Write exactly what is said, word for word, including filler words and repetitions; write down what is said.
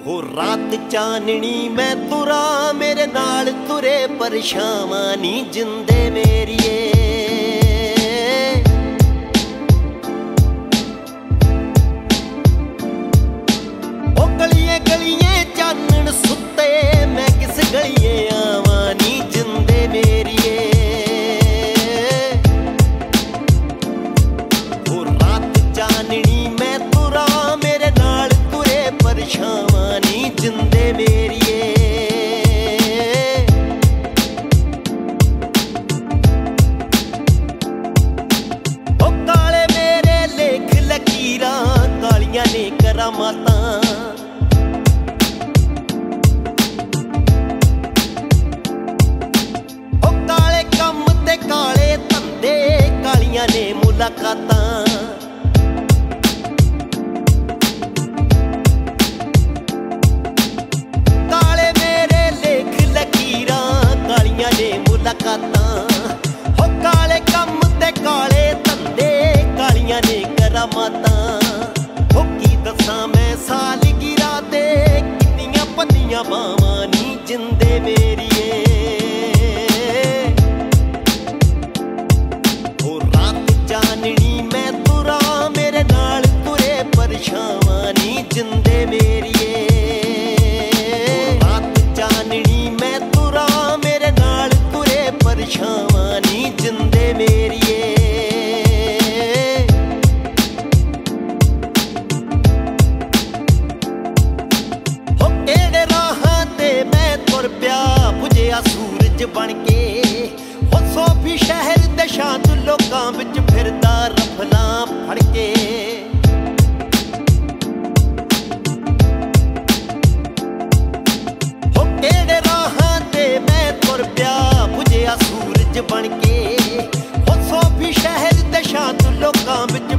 हो रात चाननी मैं तुरा मेरे नाल तुरे परछावां नी जिंदे मेरिए। ओ गलिए गलिए चानन सुते मैं किस गलिए आवां नी जिंदे मेरिए। हो रात चाननी मैं तुरा मेरे नाल तुरे परछावां नी जिंदे मेरिए। ओ काले मेरे लेख लकीरां कालियां ने करामातां। ओ काले कम ते काले धंधे कालियां ने मुलाकातां। हो काले कम ते काले धंधे कालियां ने करामातां। हो की दसां मैं सालगिरा ते किन्नियां पन्नियां बावां नी जिंदे मेरिए। हो रात चाननी मैं तुरा मेरे नाल तुरे परछावां नी जिंदे मेरिए। रात चाननी मैं तुरा मेरे नाल तुरे परछावां नी जिंदे मेरिए। हो केड़े राहां ते मैं तुर पिया बुझिया सूरज बन के। हो सोफी शहर दे शांत लोकां विच फिरदा रफलां फड़ के। हो केड़े राहां ते मैं तुर पिया बुझिया सूरज बन के। हो सोफी शहर दे शांत लोकां विच